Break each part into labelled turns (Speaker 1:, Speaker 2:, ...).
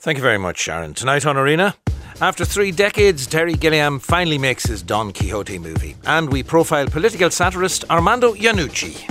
Speaker 1: Thank you very much, Sharon. Tonight on Arena, after 3 decades, Terry Gilliam finally makes his Don Quixote movie, and we profile political satirist Armando Iannucci.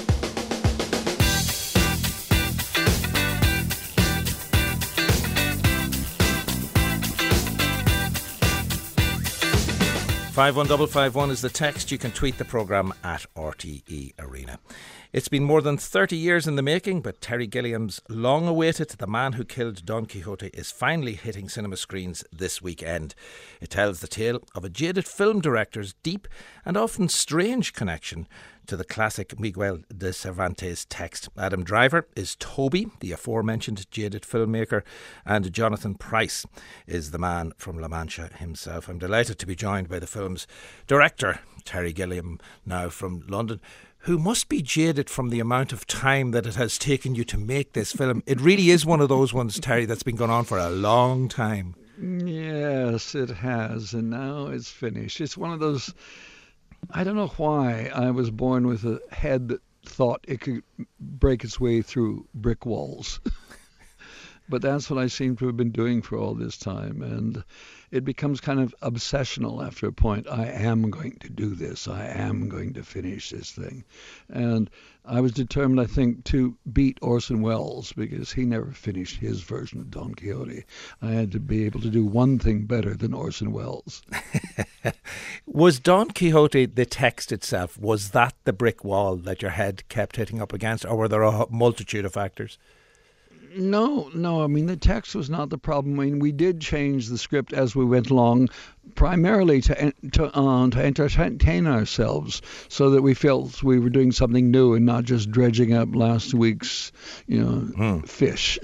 Speaker 1: #51551 is the text. You can tweet the programme at RTE Arena. It's been more than 30 years in the making, but Terry Gilliam's long-awaited The Man Who Killed Don Quixote is finally hitting cinema screens this weekend. It tells the tale of a jaded film director's deep and often strange connection to the classic Miguel de Cervantes text. Adam Driver is Toby, the aforementioned jaded filmmaker, and Jonathan Pryce is the man from La Mancha himself. I'm delighted to be joined by the film's director, Terry Gilliam, now from London, who must be jaded from the amount of time that it has taken you to make this film. It really is one of those ones, Terry, that's been going on for a long time.
Speaker 2: Yes, it has, and now it's finished. It's one of those... I don't know why I was born with a head that thought it could break its way through brick walls. But that's what I seem to have been doing for all this time. And it becomes kind of obsessional after a point. I am going to do this. I am going to finish this thing. And I was determined, I think, to beat Orson Welles because he never finished his version of Don Quixote. I had to be able to do one thing better than Orson Welles.
Speaker 1: Was Don Quixote, the text itself, was that the brick wall that your head kept hitting up against, or were there a multitude of factors?
Speaker 2: No. I mean, the text was not the problem. I mean, we did change the script as we went along, primarily to entertain ourselves, so that we felt we were doing something new and not just dredging up last week's, fish.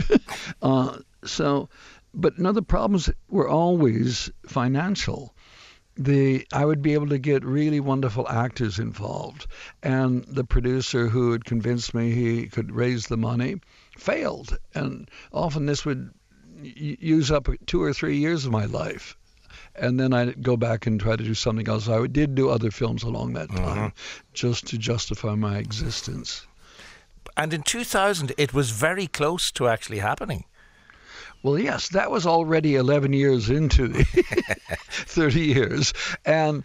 Speaker 2: But no, the problems were always financial. I would be able to get really wonderful actors involved, and the producer who had convinced me he could raise the money failed, and often this would use up 2 or 3 years of my life, and then I'd go back and try to do something else. I did do other films along that time, just to justify my existence.
Speaker 1: And in 2000, it was very close to actually happening.
Speaker 2: Well, yes, that was already 11 years into the 30 years. And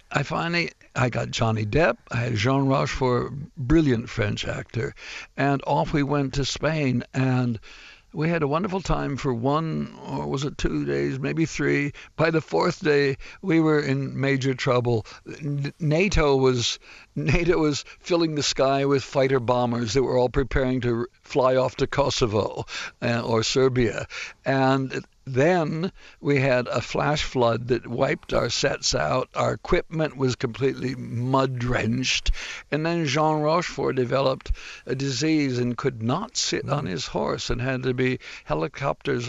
Speaker 2: I got Johnny Depp, I had Jean Rochefort, brilliant French actor, and off we went to Spain. And we had a wonderful time for 1, or was it 2 days, maybe 3. By the 4th day, we were in major trouble. NATO was filling the sky with fighter bombers that were all preparing to fly off to Kosovo or Serbia. And then we had a flash flood that wiped our sets out. Our equipment was completely mud-drenched. And then Jean Rochefort developed a disease and could not sit on his horse and had to be helicoptered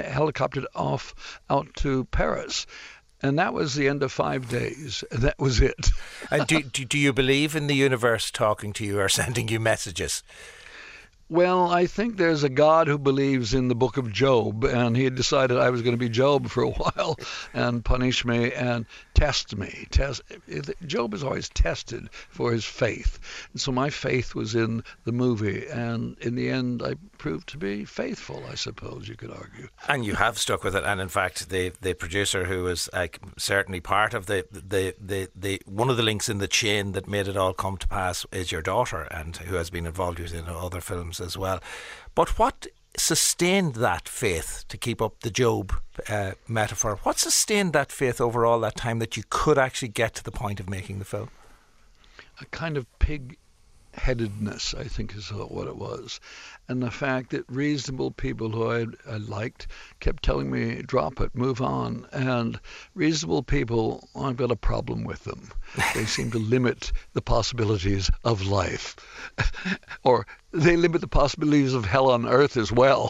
Speaker 2: off out to Paris. And that was the end of 5 days. That was it.
Speaker 1: And do you believe in the universe talking to you or sending you messages?
Speaker 2: Well, I think there's a God who believes in the book of Job, and he had decided I was going to be Job for a while and punish me and test me. Job is always tested for his faith. And so my faith was in the movie, and in the end I proved to be faithful, I suppose you could argue.
Speaker 1: And you have stuck with it, and in fact the producer who was certainly part of the one of the links in the chain that made it all come to pass is your daughter, and who has been involved in other films as well. But what sustained that faith, to keep up the Job metaphor, what sustained that faith over all that time that you could actually get to the point of making the film?
Speaker 2: A kind of pig-headedness, I think, is what it was. And the fact that reasonable people who I liked kept telling me, drop it, move on. And reasonable people, I've got a problem with them. They seem to limit the possibilities of life. Or they limit the possibilities of hell on earth as well.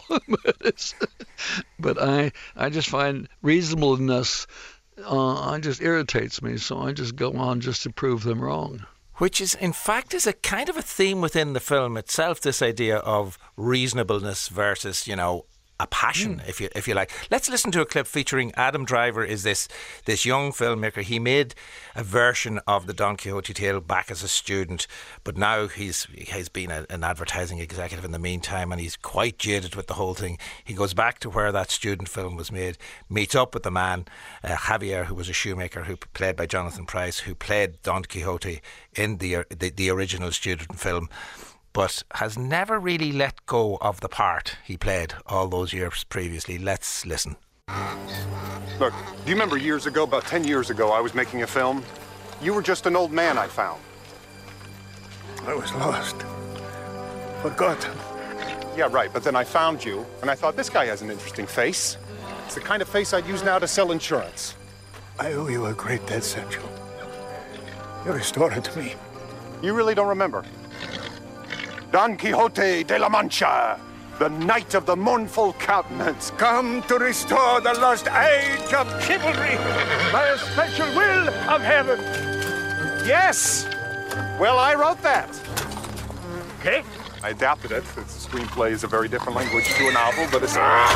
Speaker 2: But I just find reasonableness just irritates me. So I just go on just to prove them wrong.
Speaker 1: Which is, in fact, is a kind of a theme within the film itself, this idea of reasonableness versus, a passion, if you like. Let's listen to a clip featuring Adam Driver. Is this young filmmaker? He made a version of the Don Quixote tale back as a student, but now he's been an advertising executive in the meantime, and he's quite jaded with the whole thing. He goes back to where that student film was made, meets up with the man, Javier, who was a shoemaker, who played by Jonathan Pryce, who played Don Quixote in the original student film, but has never really let go of the part he played all those years previously. Let's listen.
Speaker 3: Look, do you remember years ago, about 10 years ago, I was making a film? You were just an old man I found.
Speaker 4: I was lost. Forgotten.
Speaker 3: Yeah, right, but then I found you, and I thought, this guy has an interesting face. It's the kind of face I'd use now to sell insurance.
Speaker 4: I owe you a great debt, Sancho. You restored it to me.
Speaker 3: You really don't remember? Don Quixote de la Mancha, the knight of the mournful countenance,
Speaker 4: Come to restore the lost age of chivalry by a special will of heaven.
Speaker 3: Yes! Well, I wrote that.
Speaker 4: Okay?
Speaker 3: I adapted it. The screenplay is a very different language to a novel, but it's...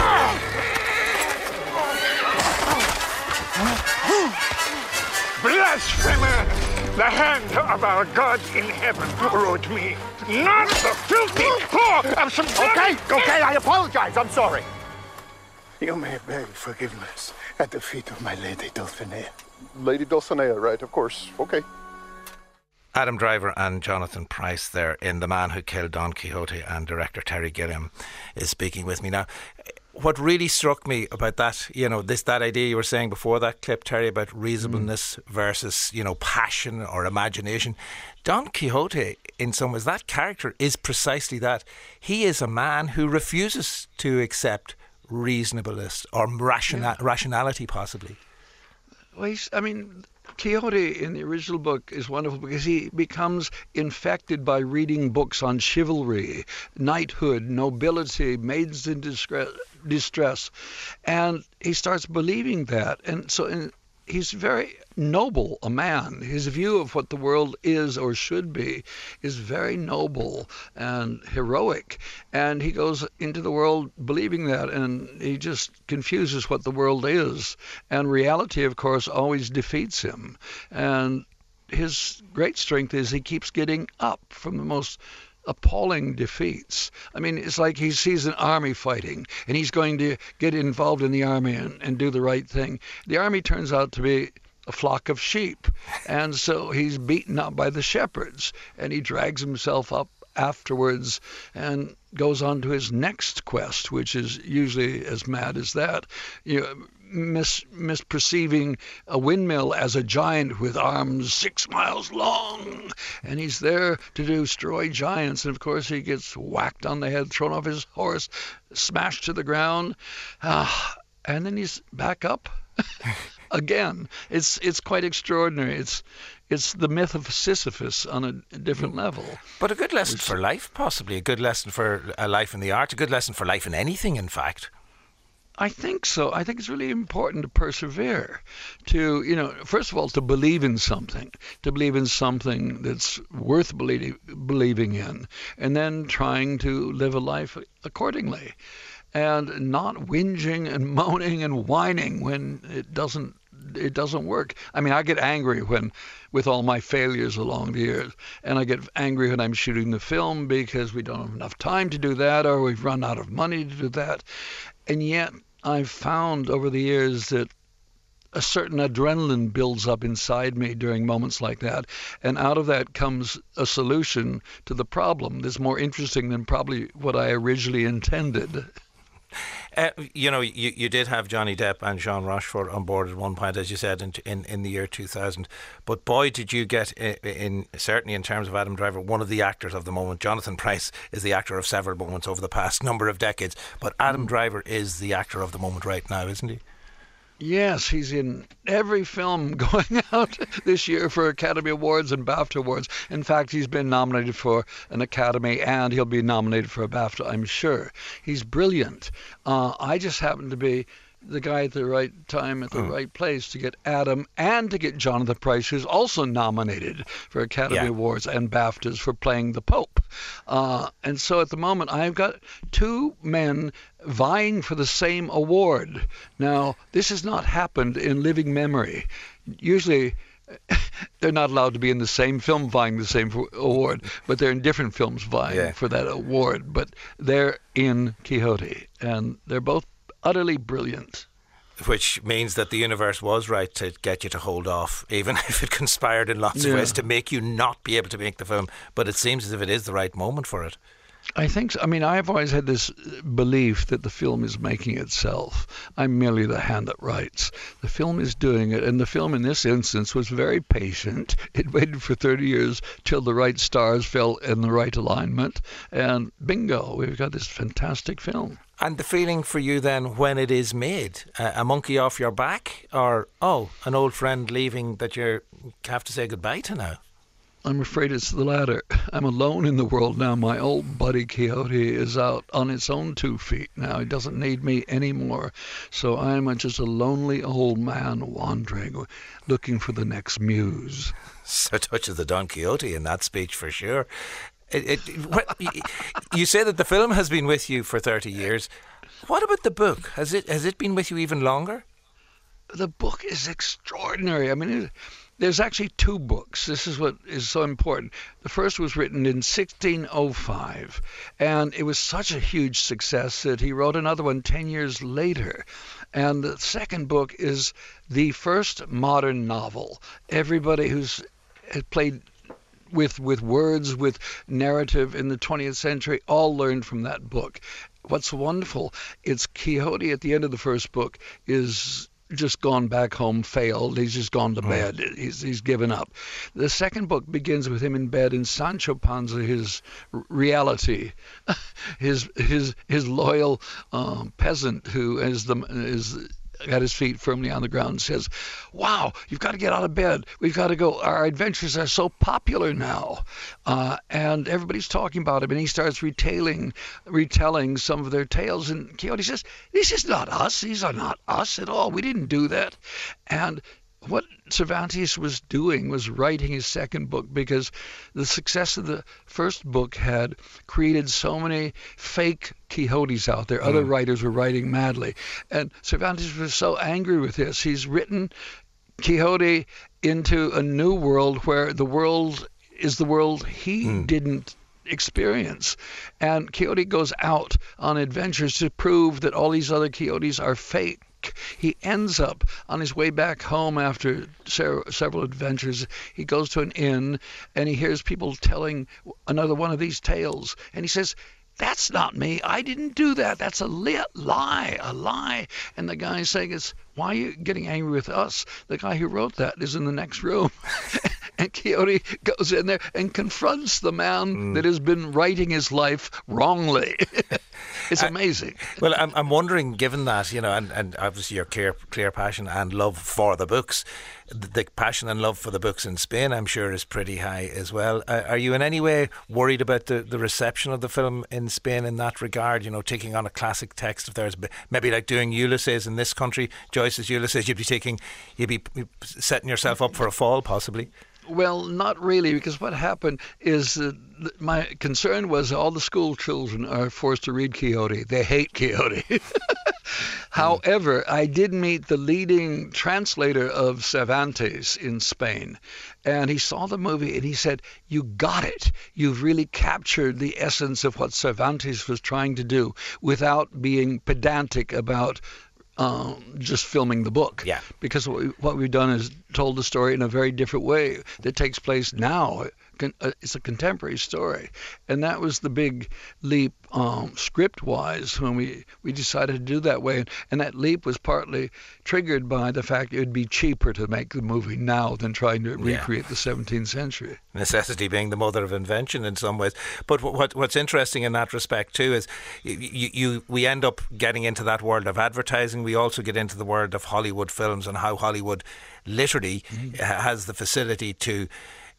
Speaker 4: Blasphemer! The hand of our God in heaven wrote me, not the filthy paw of some...
Speaker 3: Okay, I apologize. I'm sorry.
Speaker 4: You may beg forgiveness at the feet of my Lady Dulcinea.
Speaker 3: Lady Dulcinea, right, of course. Okay.
Speaker 1: Adam Driver and Jonathan Pryce there in The Man Who Killed Don Quixote, and director Terry Gilliam is speaking with me now. What really struck me about that, that idea you were saying before that clip, Terry, about reasonableness versus, passion or imagination. Don Quixote, in some ways, that character is precisely that. He is a man who refuses to accept reasonableness or rationality, possibly.
Speaker 2: Well, Quixote in the original book is wonderful because he becomes infected by reading books on chivalry, knighthood, nobility, maidens in distress, and he starts believing that. And so he's very noble a man. His view of what the world is or should be is very noble and heroic, and he goes into the world believing that, and he just confuses what the world is, and reality, of course, always defeats him. And his great strength is he keeps getting up from the most appalling defeats. It's like he sees an army fighting and he's going to get involved in the army and do the right thing. The army turns out to be a flock of sheep, and so he's beaten up by the shepherds, and he drags himself up afterwards and goes on to his next quest, which is usually as mad as that. Misperceiving a windmill as a giant with arms 6 miles long, and he's there to destroy giants, and of course he gets whacked on the head, thrown off his horse, smashed to the ground, and then he's back up again. It's quite extraordinary. It's the myth of Sisyphus on a different level.
Speaker 1: But a good lesson for life, possibly. A good lesson for a life in the art. A good lesson for life in anything, in fact.
Speaker 2: I think so. I think it's really important to persevere, to, first of all, to believe in something that's worth believing in, and then trying to live a life accordingly, and not whinging and moaning and whining when it doesn't work. I get angry with all my failures along the years, and I get angry when I'm shooting the film because we don't have enough time to do that, or we've run out of money to do that. And yet I've found over the years that a certain adrenaline builds up inside me during moments like that, and out of that comes a solution to the problem that's more interesting than probably what I originally intended.
Speaker 1: You did have Johnny Depp and Jean Rochefort on board at one point, as you said, in the year 2000. But boy, did you get, certainly in terms of Adam Driver, one of the actors of the moment. Jonathan Pryce is the actor of several moments over the past number of decades. But Adam Driver is the actor of the moment right now, isn't he?
Speaker 2: Yes, he's in every film going out this year for Academy Awards and BAFTA Awards. In fact, he's been nominated for an Academy, and he'll be nominated for a BAFTA, I'm sure. He's brilliant. I just happen to be the guy at the right time at the right place to get Adam and to get Jonathan Pryce, who's also nominated for Academy Awards and BAFTAs for playing the Pope. And so at the moment, I've got two men vying for the same award. Now, this has not happened in living memory. Usually, they're not allowed to be in the same film vying the same award, but they're in different films vying for that award. But they're in Quixote, and they're both utterly brilliant.
Speaker 1: Which means that the universe was right to get you to hold off, even if it conspired in lots of ways to make you not be able to make the film. But it seems as if it is the right moment for it.
Speaker 2: I think so. I mean, I've always had this belief that the film is making itself. I'm merely the hand that writes. The film is doing it, and the film in this instance was very patient. It waited for 30 years till the right stars fell in the right alignment, and bingo, we've got this fantastic film.
Speaker 1: And the feeling for you then when it is made, a monkey off your back, or, an old friend leaving that you have to say goodbye to now?
Speaker 2: I'm afraid it's the latter. I'm alone in the world now. My old buddy Quixote is out on its own 2 feet now. He doesn't need me anymore. So I'm just a lonely old man wandering, looking for the next muse.
Speaker 1: So touches the Don Quixote in that speech for sure. You say that the film has been with you for 30 years. What about the book? Has it been with you even longer?
Speaker 2: The book is extraordinary. I mean, there's actually 2 books. This is what is so important. The first was written in 1605, and it was such a huge success that he wrote another one 10 years later. And the second book is the first modern novel. Everybody who's played with words, with narrative in the 20th century, all learned from that book. What's wonderful, it's Quixote at the end of the first book is just gone back home, failed. He's just gone to bed. He's given up. The second book begins with him in bed, and Sancho Panza, his reality, his loyal peasant who is got his feet firmly on the ground, says, "Wow, you've got to get out of bed. We've got to go. Our adventures are so popular now." And everybody's talking about him, and he starts retelling some of their tales. And Quixote says, "This is not us. These are not us at all. We didn't do that." And what Cervantes was doing was writing his second book, because the success of the first book had created so many fake Quixotes out there. Other writers were writing madly. And Cervantes was so angry with this. He's written Quixote into a new world where the world is the world he didn't experience. And Quixote goes out on adventures to prove that all these other Quixotes are fake. He ends up on his way back home after several adventures. He goes to an inn and he hears people telling another one of these tales. And he says, "That's not me. I didn't do that. That's a lie. And the guy's saying, "Why are you getting angry with us? The guy who wrote that is in the next room." And Quixote goes in there and confronts the man that has been writing his life wrongly. It's amazing.
Speaker 1: Well, I'm wondering, given that, and obviously your clear passion and love for the books, the passion and love for the books in Spain, I'm sure, is pretty high as well. Are you in any way worried about the reception of the film in Spain in that regard? Taking on a classic text, if there's maybe like doing Ulysses in this country, Joyce's Ulysses, you'd be setting yourself up for a fall, possibly.
Speaker 2: Well, not really, because what happened is my concern was all the school children are forced to read Quixote. They hate Quixote. However, I did meet the leading translator of Cervantes in Spain, and he saw the movie and he said, "You got it. You've really captured the essence of what Cervantes was trying to do without being pedantic about just filming the book."
Speaker 1: Yeah.
Speaker 2: Because what we've done is told the story in a very different way that takes place now. It's a contemporary story. And that was the big leap script-wise when we decided to do that way. And that leap was partly triggered by the fact it would be cheaper to make the movie now than trying to recreate the 17th century.
Speaker 1: Necessity being the mother of invention in some ways. But what's interesting in that respect too is we end up getting into that world of advertising. We also get into the world of Hollywood films and how Hollywood literally has the facility to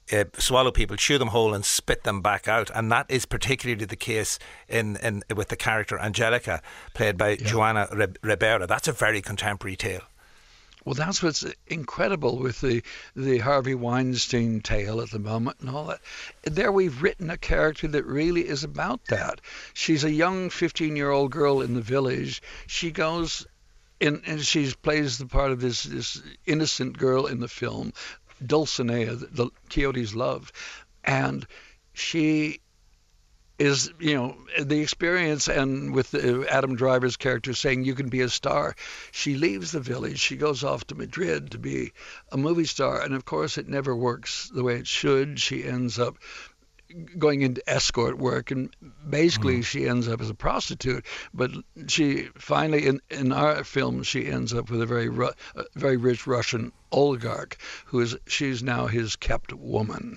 Speaker 1: swallow people, chew them whole, and spit them back out. And that is particularly the case in with the character Angelica, played by Joana Ribera. That's a very contemporary tale.
Speaker 2: Well, that's what's incredible with the Harvey Weinstein tale at the moment and all that. There we've written a character that really is about that. She's a young 15-year-old girl in the village. She goes in and she plays the part of this innocent girl in the film, Dulcinea, the Quixote's love. And she is, the experience, and with Adam Driver's character saying you can be a star. She leaves the village. She goes off to Madrid to be a movie star. And, of course, it never works the way it should. She ends up going into escort work, and basically she ends up as a prostitute. But she finally, in our film, she ends up with a very rich Russian oligarch she's now his kept woman.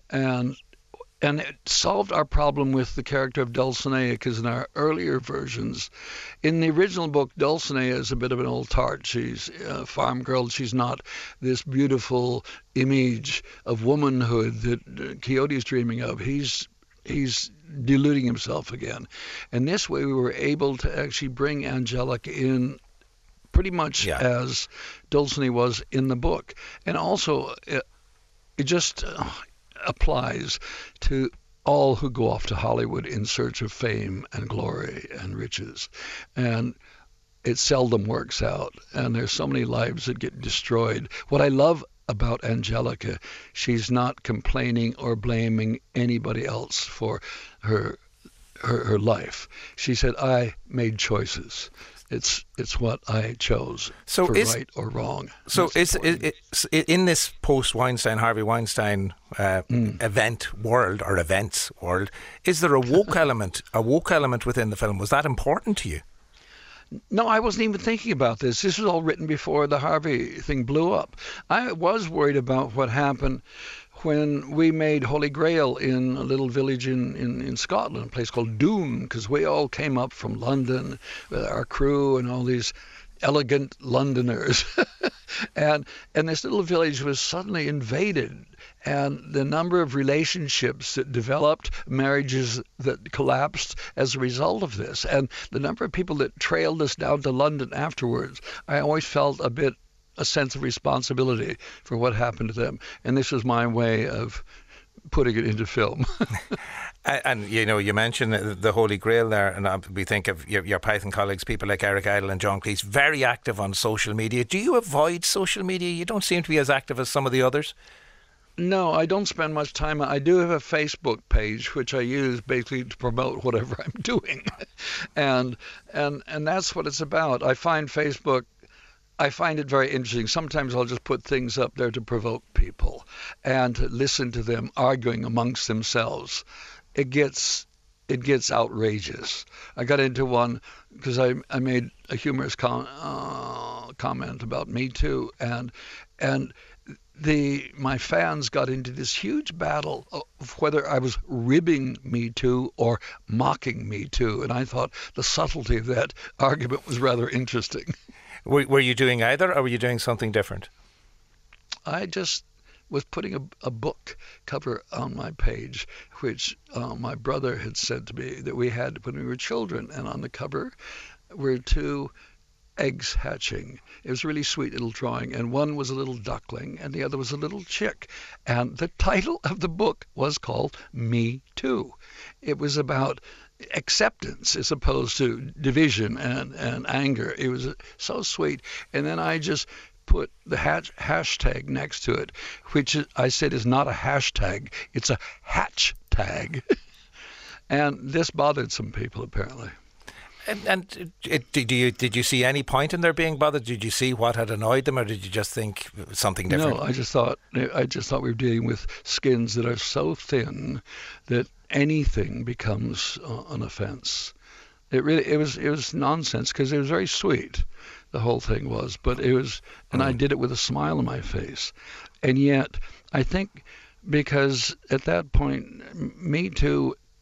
Speaker 2: And it solved our problem with the character of Dulcinea, because in our earlier versions, in the original book, Dulcinea is a bit of an old tart. She's a farm girl. She's not this beautiful image of womanhood that Quixote's dreaming of. He's deluding himself again. And this way we were able to actually bring Angelica in pretty much as Dulcinea was in the book. And also, it just applies to all who go off to Hollywood in search of fame and glory and riches. And it seldom works out. And there's so many lives that get destroyed. What I love about Angelica, she's not complaining or blaming anybody else for her life. She said, I made choices. It's what I chose, right or wrong.
Speaker 1: So is in this post-Weinstein, Harvey Weinstein events world, is there a woke element within the film? Was that important to you?
Speaker 2: No, I wasn't even thinking about this. This was all written before the Harvey thing blew up. I was worried about what happened when we made Holy Grail in a little village in Scotland, a place called Doon, because we all came up from London with our crew and all these elegant Londoners. and this little village was suddenly invaded. And the number of relationships that developed, marriages that collapsed as a result of this, and the number of people that trailed us down to London afterwards, I always felt a sense of responsibility for what happened to them. And this was my way of putting it into film.
Speaker 1: And you mentioned the Holy Grail there, and we think of your Python colleagues, people like Eric Idle and John Cleese, very active on social media. Do you avoid social media? You don't seem to be as active as some of the others.
Speaker 2: No, I don't spend much time. I do have a Facebook page, which I use basically to promote whatever I'm doing. and that's what it's about. I find it very interesting. Sometimes I'll just put things up there to provoke people and to listen to them arguing amongst themselves. It gets outrageous. I got into one because I made a humorous comment about Me Too, and my fans got into this huge battle of whether I was ribbing Me Too or mocking Me Too, and I thought the subtlety of that argument was rather interesting.
Speaker 1: Were you doing either, or were you doing something different?
Speaker 2: I just was putting a book cover on my page, which my brother had said to me that we had when we were children, and on the cover were two eggs hatching. It was a really sweet little drawing, and one was a little duckling and the other was a little chick. And the title of the book was called Me Too. It was about acceptance as opposed to division and anger. It was so sweet. And then I just put the hashtag next to it, which I said is not a hashtag, it's a hatch tag. And this bothered some people apparently.
Speaker 1: And did you see any point in their being bothered? Did you see what had annoyed them, or did you just think something different?
Speaker 2: No, I just thought we were dealing with skins that are so thin that anything becomes an offence. It was nonsense, because it was very sweet, the whole thing was, but it was, and I did it with a smile on my face, and yet I think because at that point Me Too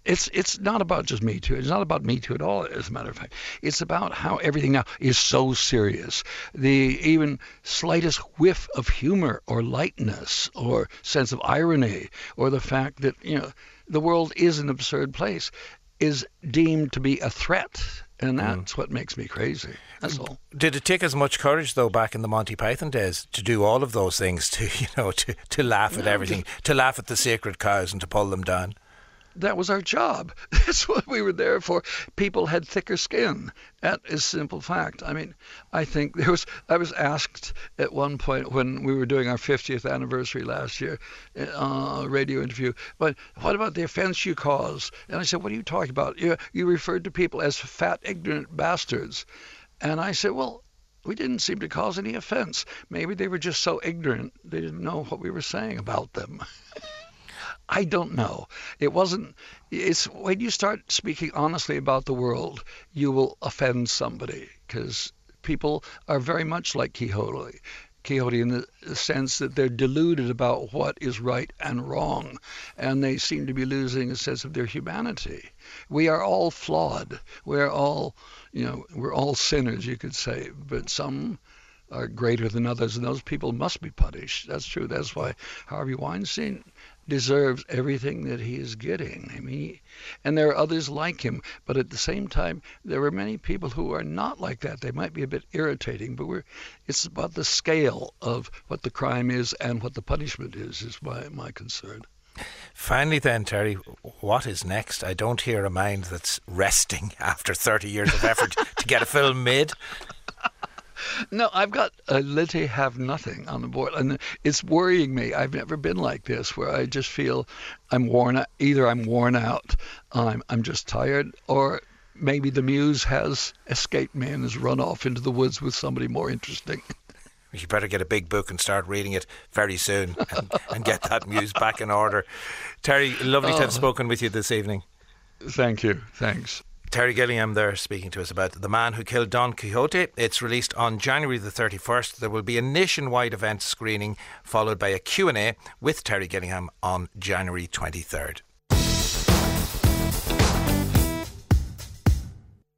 Speaker 2: It's not about just Me Too. It's not about Me Too at all, as a matter of fact. It's about how everything now is so serious. The even slightest whiff of humor or lightness or sense of irony, or the fact that, the world is an absurd place, is deemed to be a threat. And that's what makes me crazy. That's all.
Speaker 1: Did it take as much courage, though, back in the Monty Python days, to do all of those things, to laugh at everything, to laugh at the sacred cows and to pull them down?
Speaker 2: That was our job. That's what we were there for. People had thicker skin. That is simple fact. I mean, I think I was asked at one point when we were doing our 50th anniversary last year, a radio interview, but what about the offense you caused? And I said, what are you talking about? You referred to people as fat, ignorant bastards. And I said, well, we didn't seem to cause any offense. Maybe they were just so ignorant they didn't know what we were saying about them. I don't know. It's when you start speaking honestly about the world, you will offend somebody, because people are very much like Quixote in the sense that they're deluded about what is right and wrong, and they seem to be losing a sense of their humanity. We are all flawed. We're all sinners, you could say, but some are greater than others, and those people must be punished. That's true. That's why Harvey Weinstein deserves everything that he is getting. I mean, and there are others like him, but at the same time, there are many people who are not like that. They might be a bit irritating, but it's about the scale of what the crime is and what the punishment is my concern.
Speaker 1: Finally then, Terry, what is next? I don't hear a mind that's resting after 30 years of effort to get a film made.
Speaker 2: No, I've got a literally have nothing on the board, and it's worrying me. I've never been like this, where I just feel I'm worn out. Either I'm worn out, I'm just tired, or maybe the muse has escaped me and has run off into the woods with somebody more interesting.
Speaker 1: You better get a big book and start reading it very soon and get that muse back in order. Terry, lovely to have spoken with you this evening.
Speaker 2: Thank you. Thanks.
Speaker 1: Terry Gilliam there speaking to us about The Man Who Killed Don Quixote. It's released on January the 31st. There will be a nationwide event screening followed by a Q&A with Terry Gilliam on January 23rd.